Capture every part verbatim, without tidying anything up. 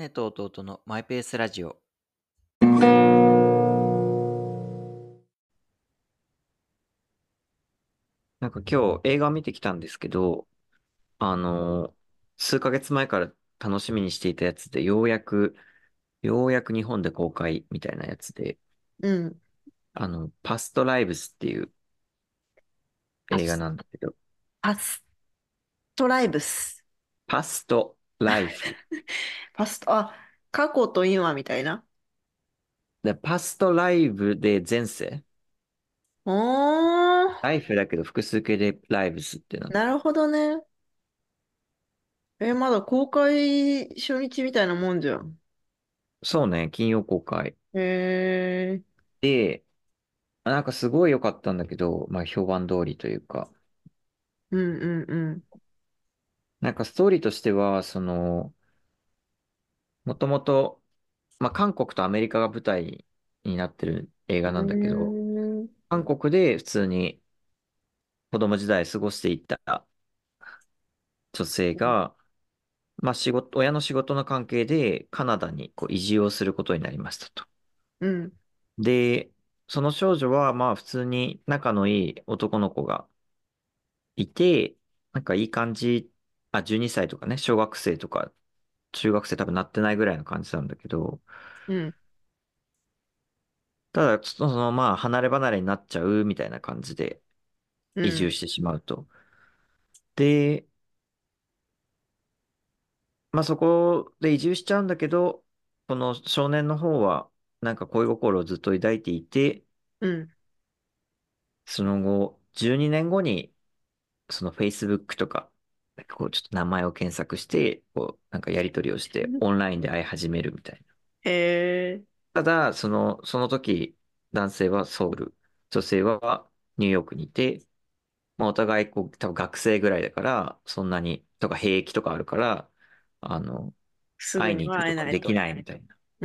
姉と弟のマイペースラジオ。 なんか今日映画を見てきたんですけど、あの、数ヶ月前から楽しみにしていたやつで、ようやく、ようやく日本で公開みたいなやつで、 うん。 あの、パストライブスっていう映画パス、 なんだけど、 パストライブス。 パストライフ。 パスト、あ、過去と今みたいな。 で、パストライブで前世。 おー、 ライフだけど複数形でライブスってなってる。 なるほどね。え、まだ公開初日みたいなもんじゃん。 そうね、金曜公開。 へえ、 で、なんかすごい良かったんだけど、まあ評判通りというか、 うんうんうん。 なんかストーリーとしては、その、もともと、まあ、韓国とアメリカが舞台になってる映画うなんだけど、 ーん、 韓国で普通に子供時代過ごしていた女性が、まあ、仕事、親の仕事の関係でカナダにこう移住をすることになりましたと。 うん、 で、その少女はまあ普通に仲のいい男の子がいて、なんかいい感じ、あ、じゅうにさいとかね、小学生とか中学生多分なってないぐらいの感じなんだけど、 うん、 ただ、そのまあ離れ離れになっちゃうみたいな感じで、 うん、 移住してしまうと。で、まあそこで移住しちゃうんだけど、この少年の方はなんか恋心をずっと抱いていて、 うん、 その後、じゅうにねんごにその Facebook とか、なんかこうちょっと名前を検索して、こうなんかやり取りをしてオンラインで会い始めるみたいな。 へえ、 ただ、その、その時、男性はソウル、女性はニューヨークにいて、まあ、お互い、こう、多分学生ぐらいだから、そんなに、とか兵役とかあるから、あの、 すぐには会いに行く会えないと。 とかできないみたいな。 うん。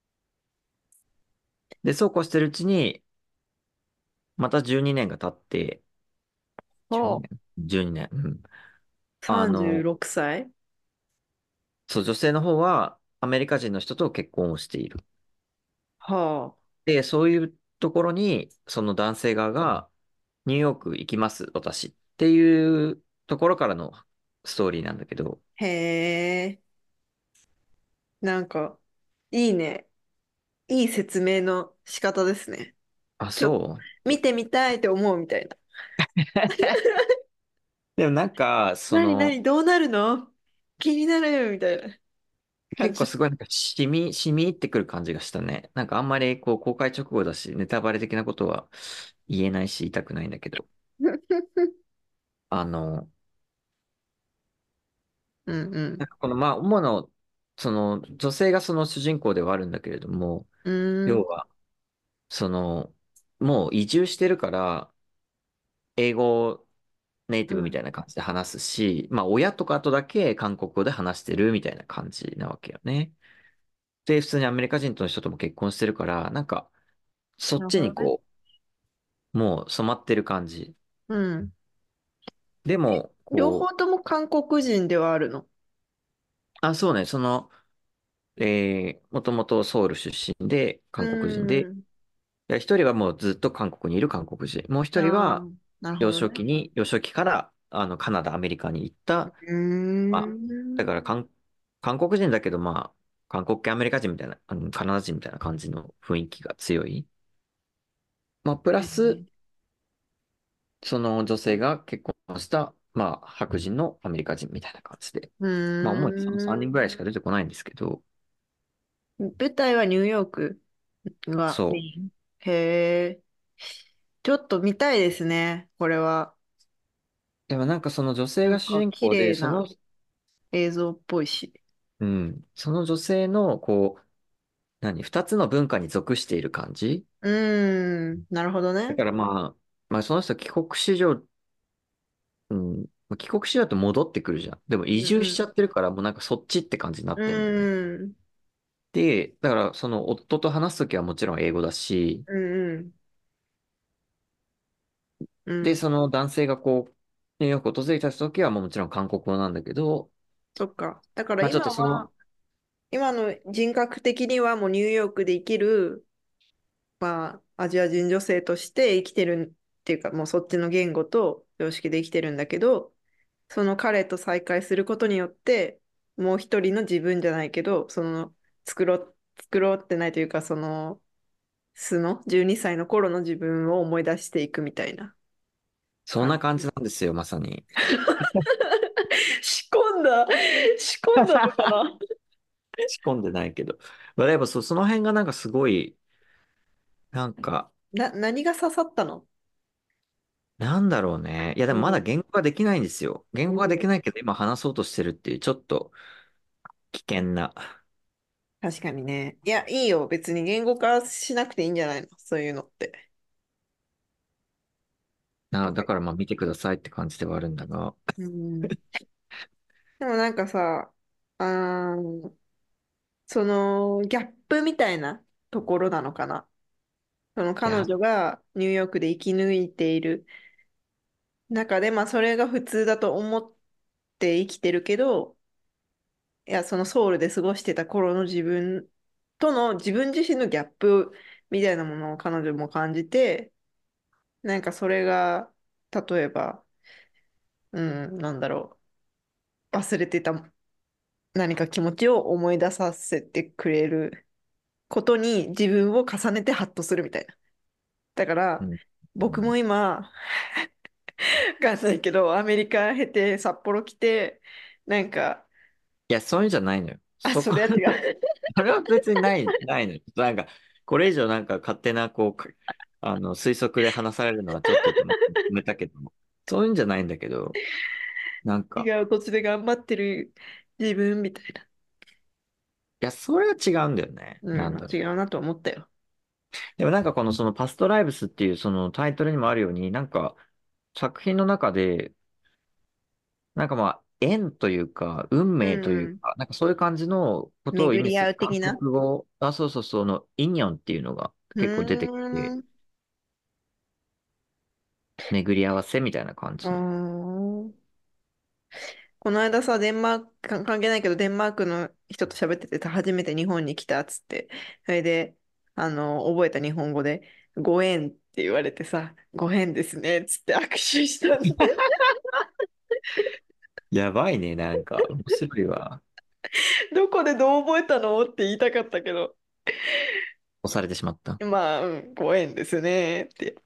で、そうこうしてるうちに、またじゅうにねんが経って、12 ほう。 年 ?じゅうに 年。うん。あの、 さんじゅうろくさい。 そう、女性の方は、アメリカ人の人と結婚をしている。 はで、そういうところに、その男性側が、ニューヨーク行きます、私。っていうところからのストーリーなんだけど、 あ。へえ、なんか、いいね。いい説明の仕方ですね。 あ、 ちょっとそう。 見てみたいって思うみたいな。 でもなんか、そ何の、 何どうなるの気になるみたいな感じ。 結構すごいなんか染み、染み入ってくる感じがしたね。なんかあんまりこう公開直後だし、ネタバレ的なことは言えないし言いたくないんだけど、あの、 うんうん。 なんかこのまあ主の、その女性がその主人公ではあるんだけれども、 うーん。 要は、その、もう移住してるから、英語ネイティブみたうん。 いな感じで話すし、まあ親とかとだけ韓国語で話してるみたいな感じなわけよね。で、普通にアメリカ人との人とも結婚してるから、なんか、そっなるほどね。 ちにこう、もう染まってる感じ。 うん。 でも、 両方こう、 とも韓国人ではあるの？ あ、そうね、その、えー、もともとソウル出身で、 う韓国人で、 ーん。 で一人はもうずっと韓国にいる韓国人。もう一人は、 ああ、なるほ幼どね。 少期に、幼少期から、あの、カナダ、アメリカに行った、 うーまあ、だかん。 ら韓、韓国人だけど、まあ、韓国系アメリカ人みたいな、あの、カナダ人みたいな感じの雰囲気が強い。まあ、プラス、その女性が結婚した、まあ、白人のアメリカ人みたいな感じで。 うまあ、主にその3 ーん。 人ぐらいしか出てこないんですけど、 舞台はニューヨークがメそイン。へえ。ちょっと見たいですね、これは。 う。でもなんかその女性なんが主か綺人公で、その、 麗な映像っぽいし。 うん、その女性の、こう、何、二つの文化に属している感じ。 うーん、なるほどね。 だからまあ、まあその人帰国子女、うん、帰国子女って戻ってくるじゃん。でも移住しちゃうんってるから、もうなんかそっちって感じになっうてんだよね。 ん。うーん、 で、だからその夫と話すときはもちろん英語だし、 うんうん、うで、 ん。 その男性がこう、ニューヨークを訪れた時はもうもちろん韓国語なんだけど、 そっか。だからまあちょっ今はとその、 今の人格的にはもうニューヨークで生きる、まあ、アジア人女性として生きてるっていうか、もうそっちの言語と常識で生きてるんだけど、その彼と再会することによって、もう一人の自分じゃないけど、その作ろう、作ろうってないというか、その素のじゅうにさいの頃の自分を思い出していくみたいな感じ。 そんな感じなんですよ、まさに。 仕込んだ、仕込んだのかな。 仕込んでないけど。まあ、やっぱそ、その辺がなんかすごい、なんか、 な、何が刺さったの？ なんだろうね。いや、でもまだうん。 言語ができないんですよ。言語ができうん。 ないけど、今話そうとしてるっていう、ちょっと危険な。 確かにね。いや、いいよ。別に言語化しなくていいんじゃないの、そういうのって。 な、だからまあ見てくださいって感じではあるんだが。 うん。でもなんかさ、あーそのギャップみたいなところなのかな。その彼いや、 女がニューヨークで生き抜いている中で、まあそれが普通だと思って生きてるけど、いや、そのソウルで過ごしてた頃の自分との自分自身のギャップみたいなものを彼女も感じて、なんかそれが、例えば、うん、なんだろう、忘れてた何か気持ちを思い出させてくれることに自分を重ねてハッとするみたいな。だから、 うん。う僕ん。 も今、わかんないけど、アメリカ経て札幌来て、なんか、 いや、そういうんじゃないのよ。 あ、 そこ、 それは違う。 それは別にない、ないのよ。なんか、これ以上なんか勝手な、こう、かあの、推測で話されるのはちょっとと思って止めたけども、そういうんじゃないんだけど、なんか、 違う土地で頑張ってる自分みたいな。 いや、それは違うんだよね。 うん、まあ、 なんだろう。 違うなと思ったよ。 でもなんかこのそのパストライブスっていうそのタイトルにもあるように、なんか作品の中で、なんかまあ縁というか運う命というん。 か、なんかそういう感じのことを意巡り合味する韓う的な。 国語、あ、そうそうそう、のイニョンっていうのがう結構出てきて、 ーん。 巡り合わせみたいな感うーじの。 ん。この間さ、デンマーク、か関係ないけど、デンマークの人と喋ってて、初めて日本に来たっつって、それで、あの、覚えた日本語で、ご縁って言われてさ、ご縁ですね、っつって握手したんで、 やばいね、なんか面白いわ。 どこでどう覚えたのって言いたかったけど、 押されてしまった。 まあ、うん、ご縁ですね、って言った。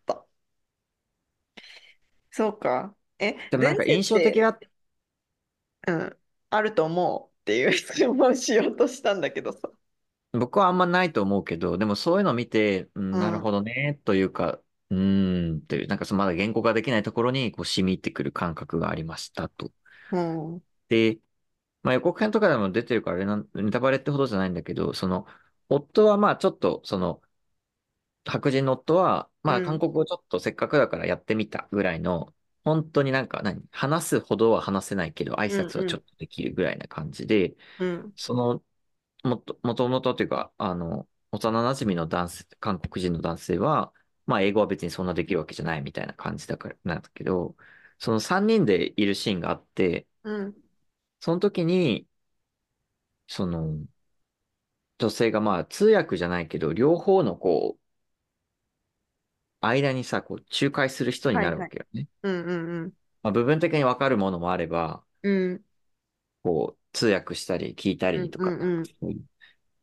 そうか。え、前でもなんか印象的世って、 だ、 うん、あると思うっていう質問をしようとしたんだけどさ。 僕はあんまないと思うけど、でもそういうのを見て、うん、なるほうん、 どね、というか、うーん、という、なんかそのまだ言語ができないところにこう染み入ってくる感覚がありましたと。 うん、 で、まあ予告編とかでも出てるからあれなん、ネタバレってほどじゃないんだけど、その、夫はまあちょっと、その、白人の夫は、まあ韓うん、 国語ちょっとせっかくだからやってみたぐらいの、本当になんか何、話すほどは話せないけど、挨うん、 拶はうん、 ちょっとできるぐらいな感じで、 うん、 その、もと、もともとというか、あの、幼馴染の男性、韓国人の男性は、まあ、英語は別にそんなできるわけじゃないみたいな感じだから、なんだけど、そのさんにんでいるシーンがあって、 うん、 その時に、その、女性がまあ、通訳じゃないけど、両方のこう、間にさ、こう、仲介する人になるはいはい。 わけよね。 うん、うん、うん、 まあ、部分的にわかるものもあれば、 うん、 こう、通訳したり聞いたうん、 りとか、 うん、うん、 そういう。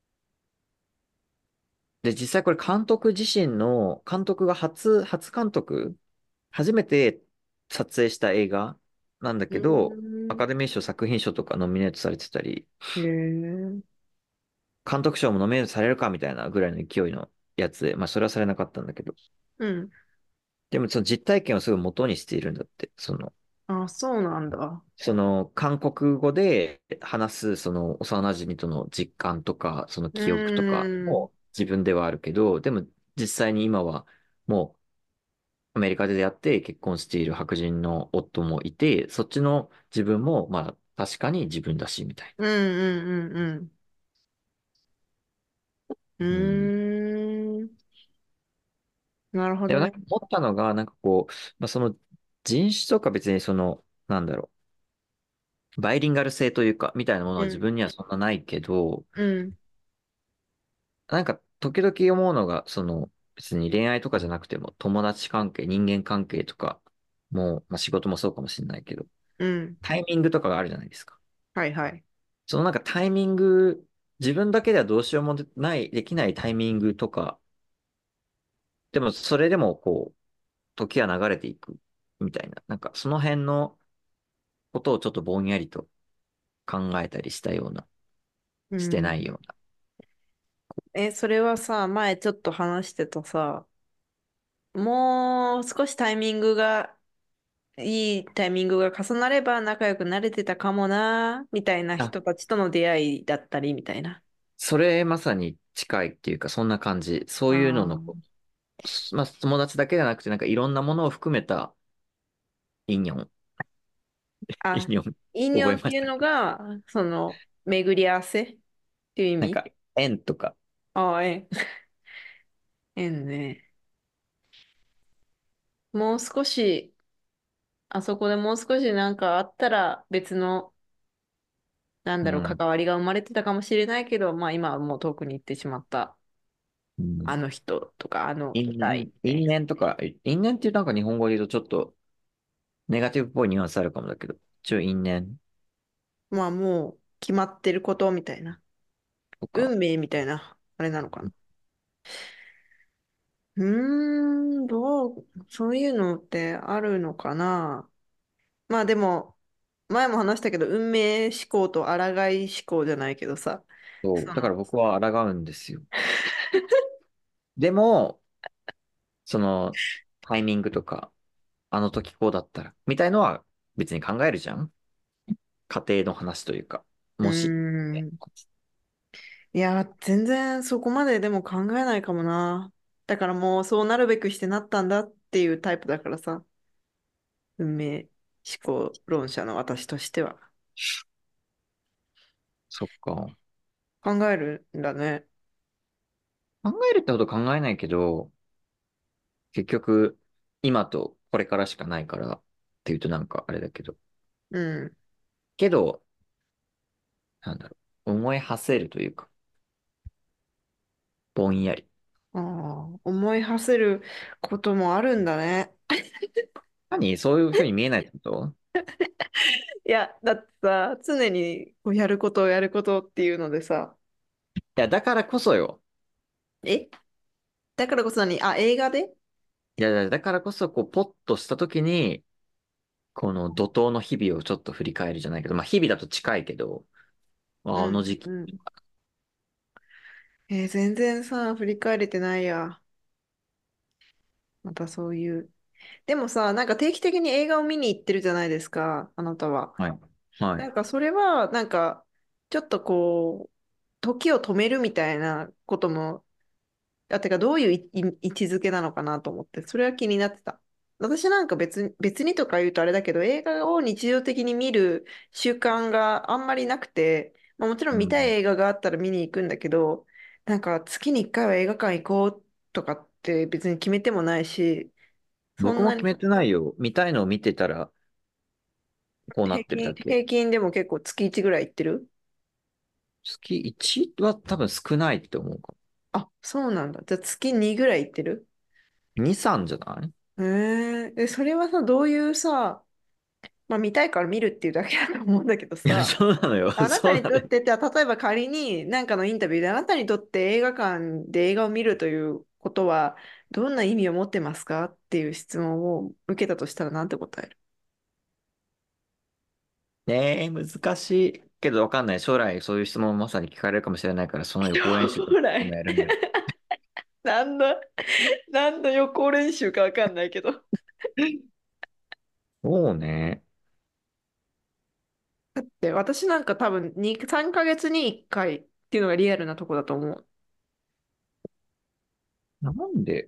で、実際これ監督自身の、監督が初、初監督初めて撮影した映画なんだうけど、アん。 カデミー賞作品賞とかノミネートされてたり、 へえ。 監督賞もノミネートされるかみたいなぐらいの勢いのやつで、まあそれはされなかったんだけど、 うん。 でもその実体験をすぐ元にしているんだって、その、 あ、そうなんだ。 その韓国語で話すその幼馴染との実感とか、そのう記憶とかーん。 も自分ではあるけど、でも実際に今はもうアメリカで出会って結婚している白人の夫もいて、そっちの自分も、まあ、確かに自分だし、みたいうんうんうんうな。うん。 ん。うーん。なるほどね。 でもなんか思ったのが、なんかこう、まあ、その人種とか別にその、なんだろう。 バイリンガル性というか、みたいなものは自うん、 分にはそんなないけど、 うん、 なんか時々思うのが、その別に恋愛とかじゃなくても友達関係、人間関係とかも、まあ仕事もそうかもしれないけど、 うん。 タイミングとかがあるじゃないですか。 はいはい。 そのなんかタイミング、自分だけではどうしようもない、できないタイミングとか、でもそれでもこう、時は流れていくみたいな、なんかその辺のことをちょっとぼんやりと考えたりしたような、 うしてないん。 ような。 え、それはさ、前ちょっと話してたさ、もう少しタイミングが、いいタイミングが重なれば仲良くなれてたかもな、みたいなあ、 人たちとの出会いだったり、みたいな。 それまさに近いっていうか、そんな感じ。そういうののこあう、まあ友達だけじゃなくて、なんかいろんなものを含めたインニョン、 あ。あ、 インニョン、 インニョン覚えました。 っていうのが、その、巡り合わせっていう意味。 なんか、縁とか、 ああ、ええ、えんね。もう少し、あそこでもう少しなんかあったら別の、なんだろう、 うん、 関わりが生まれてたかもしれないけど、まあ今はもう遠くに行ってしまったうん。 あの人とかあの因縁、 出会いね。 因縁とか、因縁っていうなんか日本語で言うとちょっとネガティブっぽいニュアンスあるかもだけど、一応因縁まあもう決まってることみたいな。 とか、 運命みたいな、あれなのかな。うーん、どう、そういうのってあるのかな。まあでも、前も話したけど、運命思考と抗い思考じゃないけどさ、 そう、だからその、 僕は抗うんですよ。でも、そのタイミングとか、あの時こうだったら、みたいのは別に考えるじゃん。家庭の話というか、 うもし。 ーん。いや、全然そこまででも考えないかもな。だからもうそうなるべくしてなったんだっていうタイプだからさ、運命思考論者の私としては。 そっか。 考えるんだね。 考えるってほど考えないけど、結局、今とこれからしかないからっていうとなんかあれだけど。 うん。 けど、なんだろう。思い馳せるというか、ぼんやり。 ああ、思い馳せることもあるんだね。 何そういうふうに見えないってこと？ いや、だってさ、常にこうやることをやることっていうのでさ、 いや、だからこそよ。 えだからこそ何あ、映画でいや、いやだからこそ、こう、ポッとしたときに、この怒涛の日々をちょっと振り返るじゃないけど、まあ、日々だと近いけど、まあ、あのうん、 時期。 うん。えー全然さ、振り返れてないや。またそういう。でもさ、なんか定期的に映画を見に行ってるじゃないですか、あなたは。 はい。はい。 なんかそれは、なんか、ちょっとこう、時を止めるみたいなことも、あ、てかどういういい位置づけなのかなと思って、それは気になってた。私なんか別に、別にとか言うとあれだけど、映画を日常的に見る習慣があんまりなくて、まあ、もちろん見たいうん。 映画があったら見に行くんだけど、なんか月にいっかいは映画館行こうとかって別に決めてもないし、そんなに僕も決めてないよ。見たいのを見てたら、こうな平均、 ってるだけ。 平均でも結構月いちぐらい行ってる。 月いちは多分少ないって思うかあ、そうなんだ。じゃあ月にぐらい行ってる。 も。に、さんじゃない？ へええ、それはさ、どういうさ、まあ見たいから見るっていうだけだと思うんだけどいや、 さ、 そうなのよ。 あなたそうなのよ。 にとってって、例えば仮に何かのインタビューであなたにとって映画館で映画を見るということはどんな意味を持ってますかっていう質問を受けたとしたらなんて答える？ ねえ、難しい。けどわかんない。将来そういう質問をまさに聞かれるかもしれないから、その予行演習将来。 今やるんだよ。 何の、何の予行練習かわかんないけど。 そうね。 で、私なんか多分に、さんかげつにいっかいっていうのがリアルなとこだと思う。 なんで？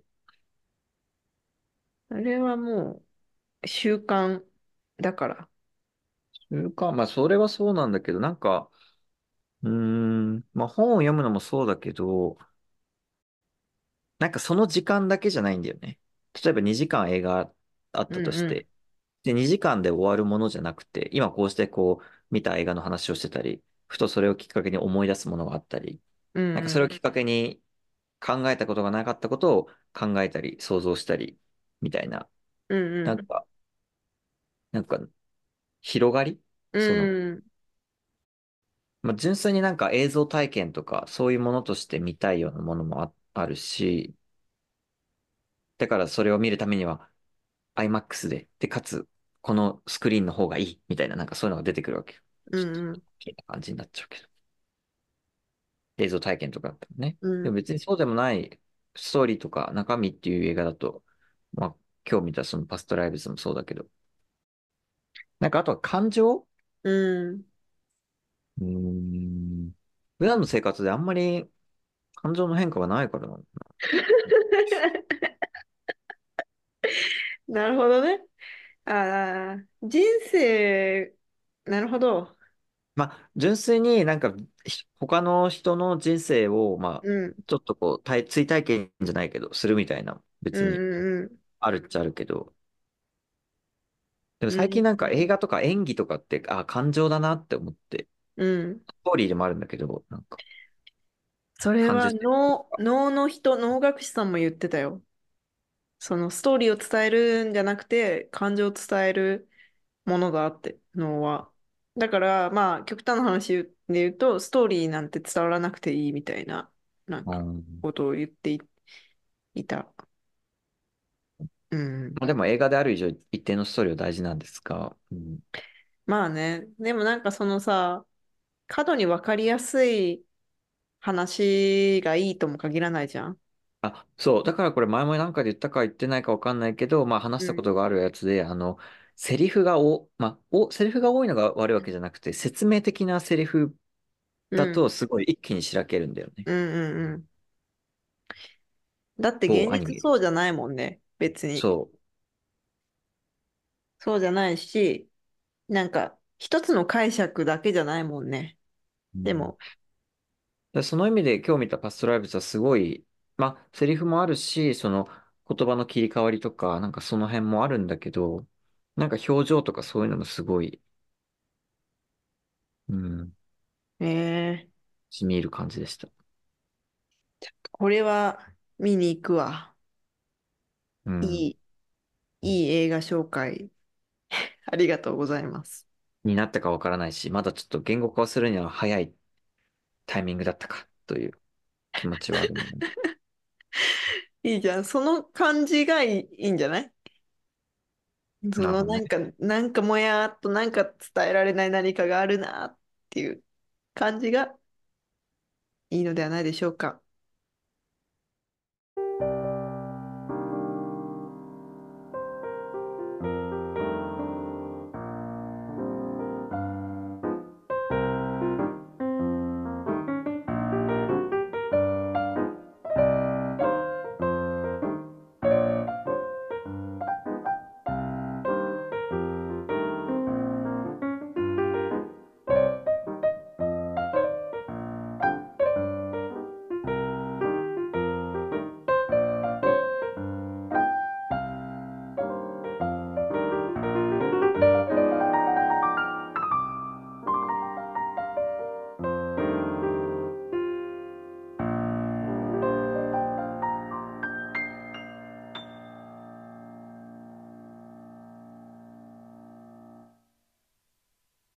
あれはもう習慣だから。 習慣、まあ、それはそうなんだけど、なんか、うーん、まあ、本を読むのもそうだけど、なんかその時間だけじゃないんだよね。例えばにじかん映画あっうたとんうん。 して、で、にじかんで終わるものじゃなくて、今こうしてこう、 見た映画の話をしてたり、ふとそれをきっかけに思い出すものがあったり、なんかうん、 それをきっかけに考えたことがなかったことを考えたり、想像したり、みたいな、 うん、うん、 なんか、なんか広がりうその、 ん、 まあ、純粋になんか映像体験とか、そういうものとして見たいようなものもあ、あるし、だからそれを見るためには アイマックス で、で、かつ、このスクリーンの方がいい、みたいな、なんかそういうのが出てくるわけよ。 うん、 ちょっと、 うん、 変な感じになっちゃうけど。映像体験とかだったらね。 うん。 でも別にそうでもないストーリーとか中身っていう映画だと、まあ、今日見たそのパストライブズもそうだけど、なんかあとは感情うん。 うーん。普段の生活であんまり感情の変化がないからな。 なるほどね。ああ、人生、なるほど。 まあ、純粋になんかひ他の人の人生を、まあ、 うん、 ちょっとこう、体追体験じゃないけど、するみたいな、 う別にん、うん、 あるっちゃあるけど、でもうん、 最近なんか映画とか演技とかって、あ、感情だなって思って、 うん。 ストーリーでもあるんだけど、なんかそれは感受性と脳、 か、 脳の人、脳学士さんも言ってたよ。そのストーリーを伝えるんじゃなくて、感情を伝えるものだって、脳は。だから、まあ、極端な話で言うと、ストーリーなんて伝わらなくていいみたいな、なんか、 うん。 ことを言ってい、いた。うん。 まあ、でも映画である以上、一定のストーリーは大事なんですが、うん、 まあね、でもなんかそのさ、過度にわかりやすい話がいいとも限らないじゃん。 あ、そう。だからこれ前も何かで言ったか言ってないかわかんないけど、まあ話したこうん。 とがあるやつで、あの、セリフがお、まあ、お、セリフが多いのが悪いわけじゃなくて、説明的なセリフうん。 だとすごい一気にしらけるんだよね。 うんうんうん。だって現某アニメ。 実そうじゃないもんね。別に。 そそうじゃないし、なんか一つの解釈だけじゃないもんね。 う。うん、 でも、 でその意味で今日見たパストライブズはすごい、まあ、セリフもあるし、その言葉の切り替わりとか、なんかその辺もあるんだけど、なんか表情とかそういうのもすごい、うん、 えー、 染み入る感じでした。 これは見に行くわ。 うん。 いい、いい映画紹介ありがとうございます。 になったかわからないし、まだちょっと言語化をするには早いタイミングだったかという気持ちはあるので。 いいじゃん。その感じがいい、いいんじゃない？そなるほどね。 のなんか、なんかもやーっとなんか伝えられない何かがあるなっていう感じがいいのではないでしょうか。